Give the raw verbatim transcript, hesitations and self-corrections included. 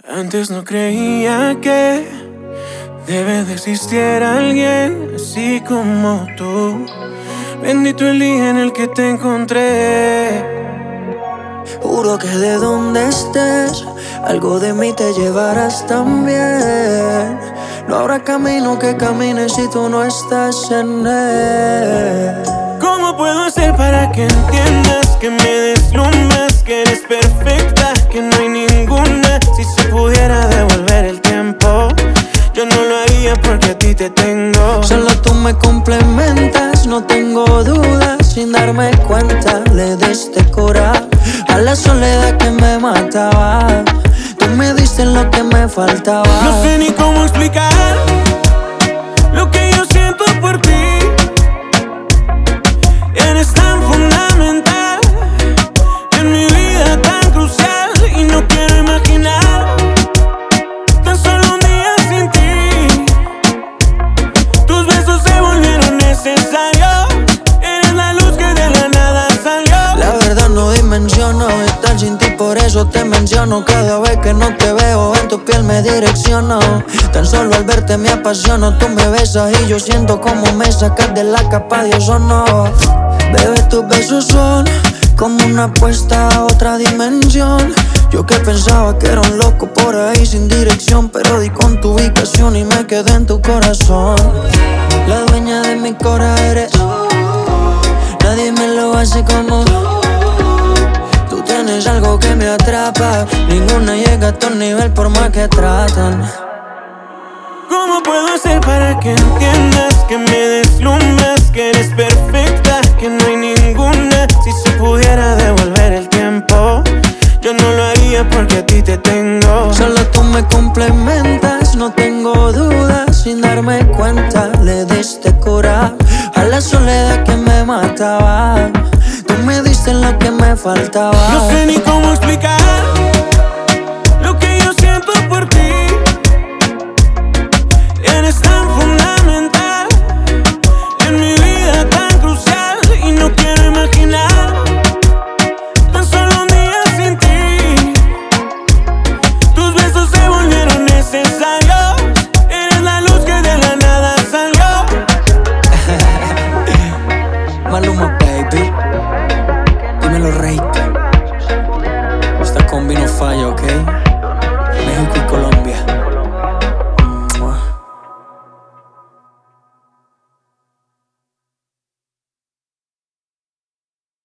Antes no creía que debe de existir alguien así como tú. Bendito el día en el que te encontré. Juro que de donde estés, algo de mí te llevarás también. No habrá camino que camine si tú no estás en él. ¿Cómo puedo hacer para que entiendas que me deslumbras, que eres perfecta, que no hay ninguna? Si se pudiera devolver el tiempo, yo no lo haría porque a ti te tengo. Solo tú me complementas, no tengo dudas. Sin darme cuenta le diste cura a la soledad que me mataba. Tú me diste lo que me faltaba. No sé ni cómo explicar lo que yo siento por ti. Eres tan fundamental en mi vida, tan crucial, y no quiero imaginar tan solo un día sin ti. Tus besos se volvieron necesarios. Eres la luz que de la nada salió. La verdad no dimensiono estar sin ti, por eso te menciono. Cada vez que no te veo en tu piel me direcciono. Tan solo al verte me apasiono. Tú me besas y yo siento como me sacas de la capa de ozono. Bebé, tus besos son como una apuesta a otra dimensión. Yo que pensaba que era un loco por ahí sin dirección, pero di con tu ubicación y me quedé en tu corazón. La dueña de mi cora eres tú. Nadie me lo hace como tú. Tú tienes algo que me atrapa. Ninguna llega a tu nivel por más que tratan. ¿Cómo puedo hacer para que entiendas que me deslumbras, que eres perfecta, que no hay ninguna? Si se pudiera devolver el tiempo, yo no lo haría porque a ti te tengo.